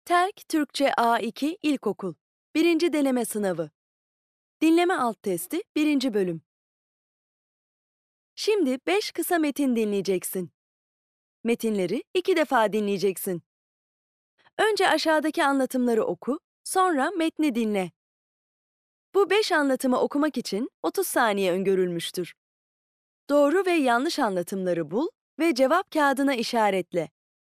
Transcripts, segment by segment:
Terk Türkçe A2 İlkokul 1. Deneme Sınavı Dinleme Alt Testi 1. Bölüm Şimdi 5 kısa metin dinleyeceksin. Metinleri 2 defa dinleyeceksin. Önce aşağıdaki anlatımları oku, sonra metni dinle. Bu 5 anlatımı okumak için 30 saniye öngörülmüştür. Doğru ve yanlış anlatımları bul ve cevap kağıdına işaretle.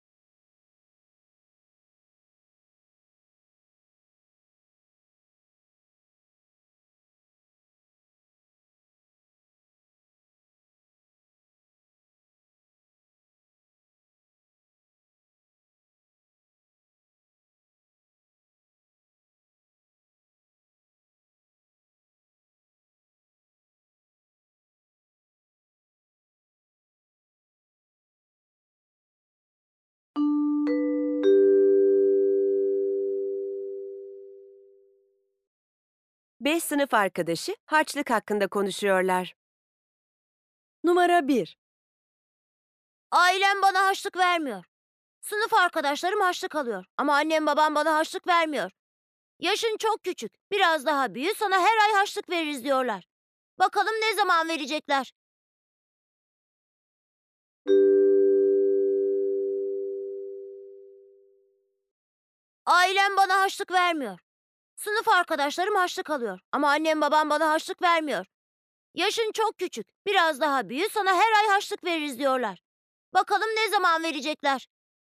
Beş sınıf arkadaşı harçlık hakkında konuşuyorlar. Numara 1. Ailem bana harçlık vermiyor. Sınıf arkadaşlarım harçlık alıyor ama annem babam bana harçlık vermiyor. Yaşın çok küçük, biraz daha büyü, sana her ay harçlık veririz diyorlar. Bakalım ne zaman verecekler? Ailem bana harçlık vermiyor. Sınıf arkadaşlarım harçlık alıyor ama annem babam bana harçlık vermiyor. Yaşın çok küçük, biraz daha büyü, sana her ay harçlık veririz diyorlar. Bakalım ne zaman verecekler?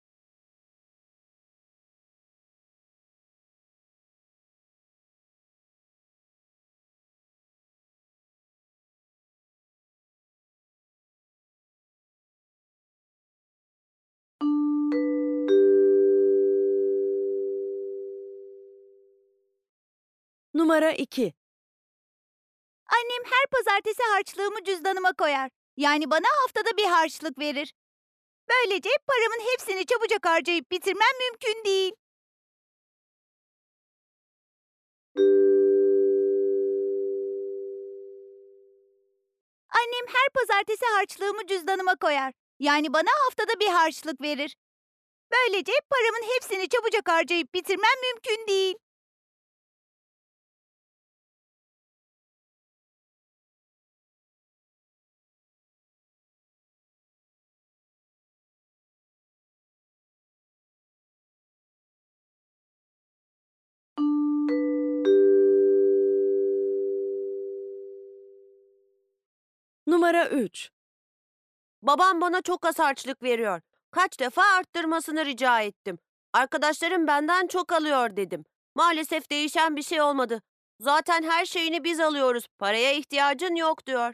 Numara 2. Annem her pazartesi harçlığımı cüzdanıma koyar. Yani bana haftada bir harçlık verir. Böylece paramın hepsini çabucak harcayıp bitirmem mümkün değil. Annem her pazartesi harçlığımı cüzdanıma koyar. Yani bana haftada bir harçlık verir. Böylece paramın hepsini çabucak harcayıp bitirmem mümkün değil. Numara 3. Babam bana çok az harçlık veriyor. Kaç defa arttırmasını rica ettim. Arkadaşlarım benden çok alıyor dedim. Maalesef değişen bir şey olmadı. Zaten her şeyini biz alıyoruz. Paraya ihtiyacın yok diyor.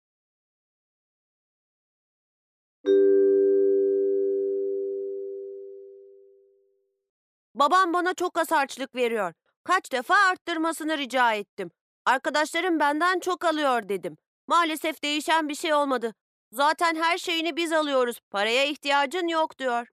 Babam bana çok az harçlık veriyor. Kaç defa arttırmasını rica ettim. Arkadaşlarım benden çok alıyor dedim. Maalesef değişen bir şey olmadı. Zaten her şeyini biz alıyoruz. Paraya ihtiyacın yok diyor.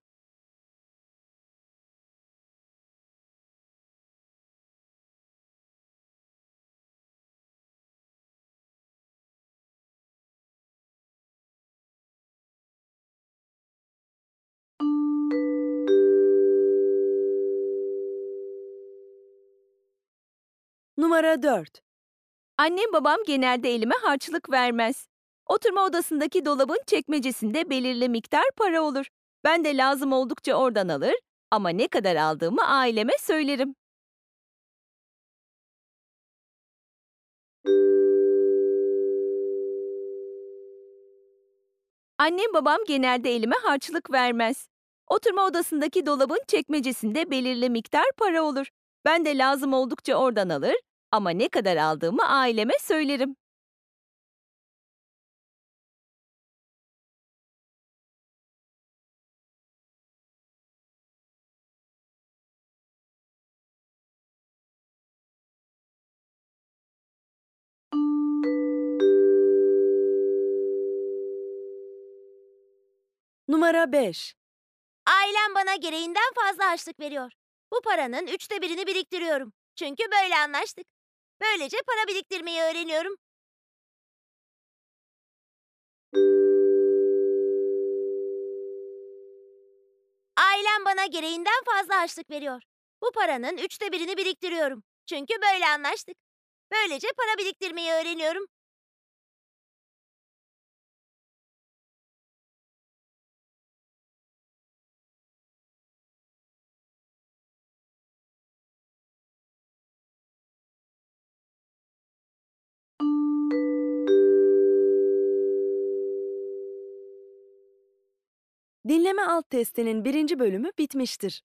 Numara 4. Annem babam genelde elime harçlık vermez. Oturma odasındaki dolabın çekmecesinde belirli miktar para olur. Ben de lazım oldukça oradan alır ama ne kadar aldığımı aileme söylerim. Annem babam genelde elime harçlık vermez. Oturma odasındaki dolabın çekmecesinde belirli miktar para olur. Ben de lazım oldukça oradan alır ama ne kadar aldığımı aileme söylerim. Numara 5. Ailem bana gereğinden fazla harçlık veriyor. Bu paranın 1/3'ünü biriktiriyorum. Çünkü böyle anlaştık. Böylece para biriktirmeyi öğreniyorum. Ailem bana gereğinden fazla harçlık veriyor. Bu paranın 1/3'ünü biriktiriyorum. Çünkü böyle anlaştık. Böylece para biriktirmeyi öğreniyorum. Dinleme alt testinin 1. bölümü bitmiştir.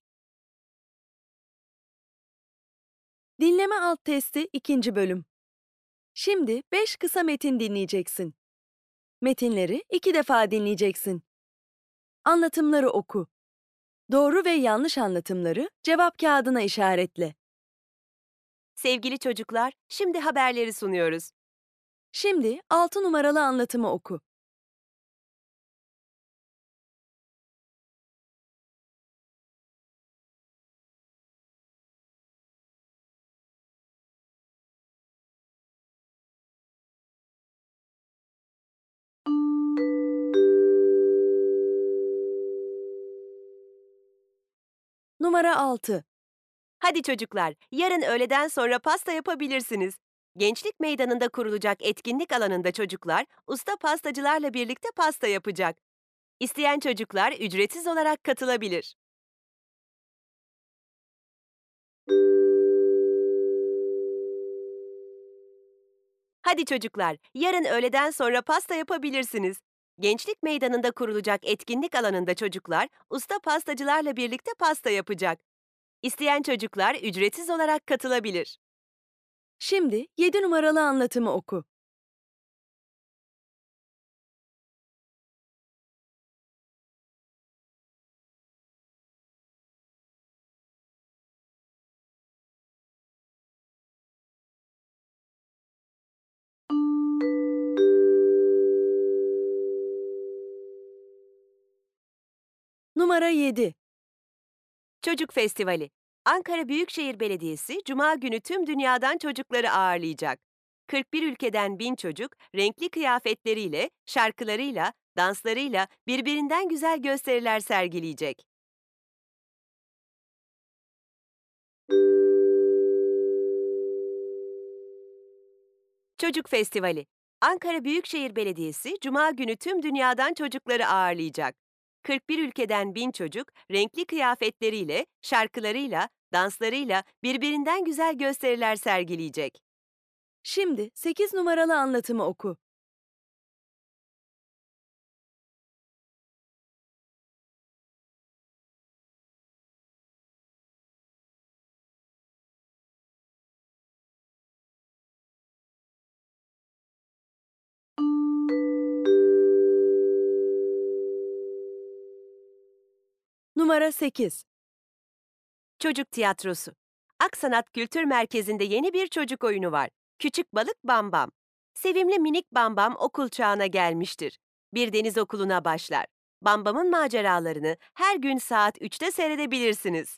Dinleme alt testi 2. bölüm. Şimdi 5 kısa metin dinleyeceksin. Metinleri 2 defa dinleyeceksin. Anlatımları oku. Doğru ve yanlış anlatımları cevap kağıdına işaretle. Sevgili çocuklar, şimdi haberleri sunuyoruz. Şimdi 6 numaralı anlatımı oku. Numara 6. Hadi çocuklar, yarın öğleden sonra pasta yapabilirsiniz. Gençlik Meydanı'nda kurulacak etkinlik alanında çocuklar, usta pastacılarla birlikte pasta yapacak. İsteyen çocuklar ücretsiz olarak katılabilir. Hadi çocuklar, yarın öğleden sonra pasta yapabilirsiniz. Gençlik Meydanı'nda kurulacak etkinlik alanında çocuklar, usta pastacılarla birlikte pasta yapacak. İsteyen çocuklar ücretsiz olarak katılabilir. Şimdi 7 numaralı anlatımı oku. Numara 7. Çocuk Festivali. Ankara Büyükşehir Belediyesi Cuma günü tüm dünyadan çocukları ağırlayacak. 41 ülkeden 1000 çocuk renkli kıyafetleriyle, şarkılarıyla, danslarıyla birbirinden güzel gösteriler sergileyecek. Çocuk Festivali. Ankara Büyükşehir Belediyesi Cuma günü tüm dünyadan çocukları ağırlayacak. 41 ülkeden 1000 çocuk renkli kıyafetleriyle, şarkılarıyla, danslarıyla birbirinden güzel gösteriler sergileyecek. Şimdi 8 numaralı anlatımı oku. Numara 8. Çocuk Tiyatrosu. Aksanat Kültür Merkezi'nde yeni bir çocuk oyunu var. Küçük Balık Bam Bam. Sevimli minik Bam Bam okul çağına gelmiştir. Bir deniz okuluna başlar. Bam Bam'ın maceralarını her gün saat 3'te seyredebilirsiniz.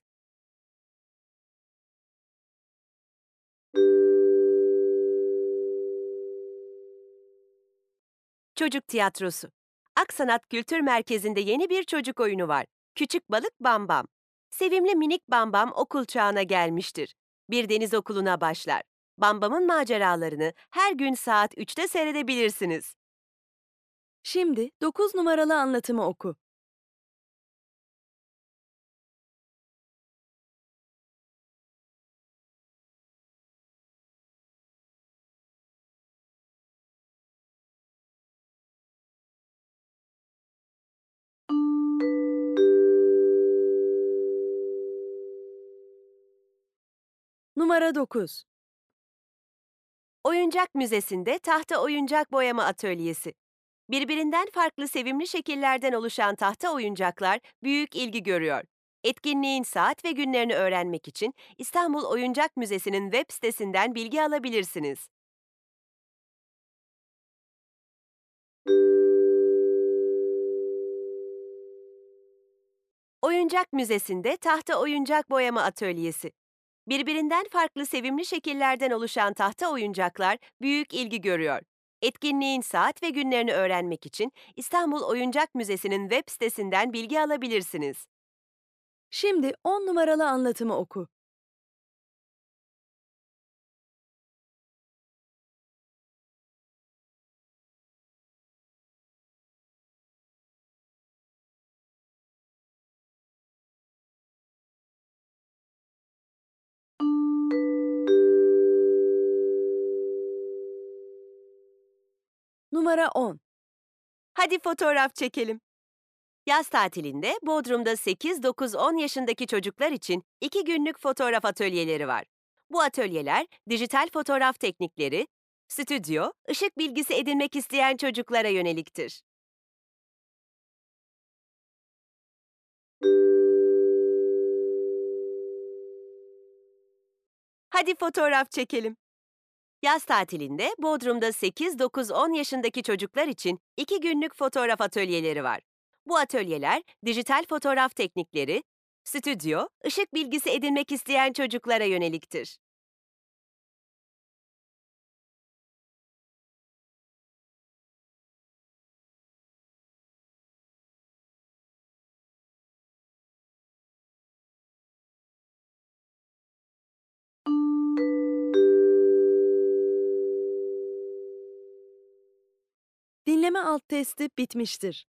Çocuk Tiyatrosu. Aksanat Kültür Merkezi'nde yeni bir çocuk oyunu var. Küçük Balık Bam Bam. Sevimli minik Bam Bam okul çağına gelmiştir. Bir deniz okuluna başlar. Bam Bam'ın maceralarını her gün saat 3'te seyredebilirsiniz. Şimdi 9 numaralı anlatımı oku. Numara 9. Oyuncak Müzesi'nde tahta oyuncak boyama atölyesi. Birbirinden farklı sevimli şekillerden oluşan tahta oyuncaklar büyük ilgi görüyor. Etkinliğin saat ve günlerini öğrenmek için İstanbul Oyuncak Müzesi'nin web sitesinden bilgi alabilirsiniz. Oyuncak Müzesi'nde tahta oyuncak boyama atölyesi. Birbirinden farklı sevimli şekillerden oluşan tahta oyuncaklar büyük ilgi görüyor. Etkinliğin saat ve günlerini öğrenmek için İstanbul Oyuncak Müzesi'nin web sitesinden bilgi alabilirsiniz. Şimdi 10 numaralı anlatımı oku. Numara 10. Hadi fotoğraf çekelim. Yaz tatilinde Bodrum'da 8, 9, 10 yaşındaki çocuklar için 2 günlük fotoğraf atölyeleri var. Bu atölyeler dijital fotoğraf teknikleri, stüdyo, ışık bilgisi edinmek isteyen çocuklara yöneliktir. Hadi fotoğraf çekelim. Yaz tatilinde Bodrum'da 8, 9, 10 yaşındaki çocuklar için 2 günlük fotoğraf atölyeleri var. Bu atölyeler dijital fotoğraf teknikleri, stüdyo, ışık bilgisi edinmek isteyen çocuklara yöneliktir. Dinleme alt testi bitmiştir.